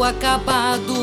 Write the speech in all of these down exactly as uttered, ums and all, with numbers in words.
acabado,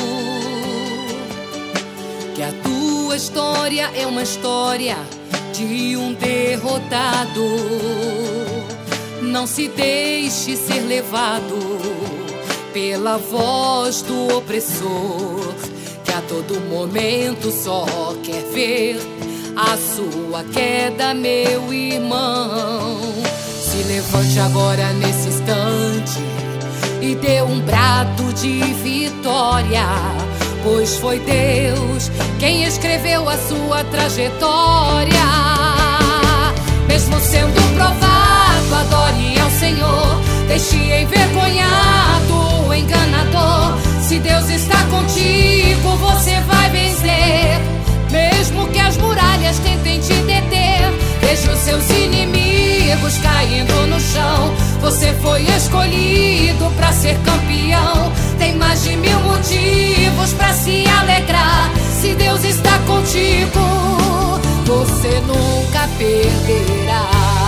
que a tua história é uma história de um derrotado. Não se deixe ser levado pela voz do opressor, que a todo momento só quer ver a sua queda, meu irmão. Se levante agora nesse instante e dê um brado de vitória, pois foi Deus quem escreveu a sua trajetória. Mesmo sendo provado, adore ao Senhor, deixe envergonhado o enganador. Se Deus está contigo, você vai vencer. Mesmo que as muralhas tentem te deter, veja os seus inimigos caindo no chão. Você foi escolhido para ser campeão. Tem mais de mil motivos para se alegrar. Se Deus está contigo, você nunca perderá.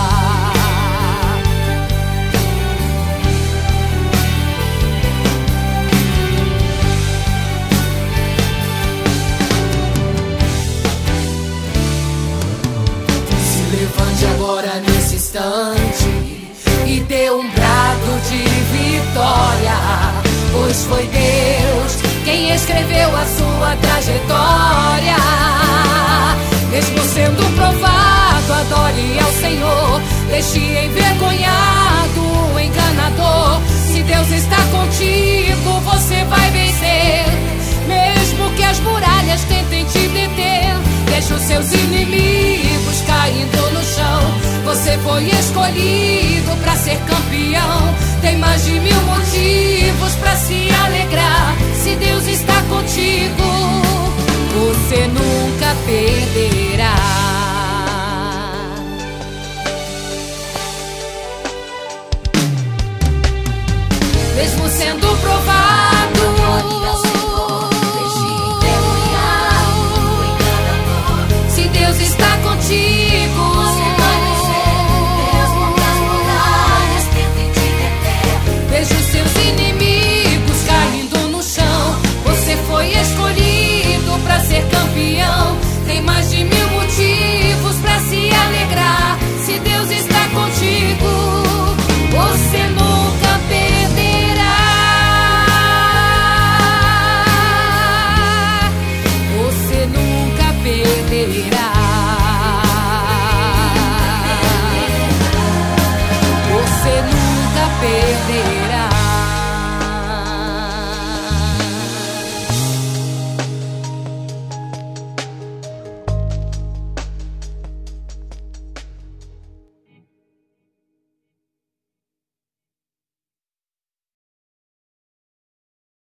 Levante agora nesse instante e dê um brado de vitória, pois foi Deus quem escreveu a sua trajetória. Mesmo sendo provado, adore ao Senhor, deixe envergonhado o enganador. Se Deus está contigo,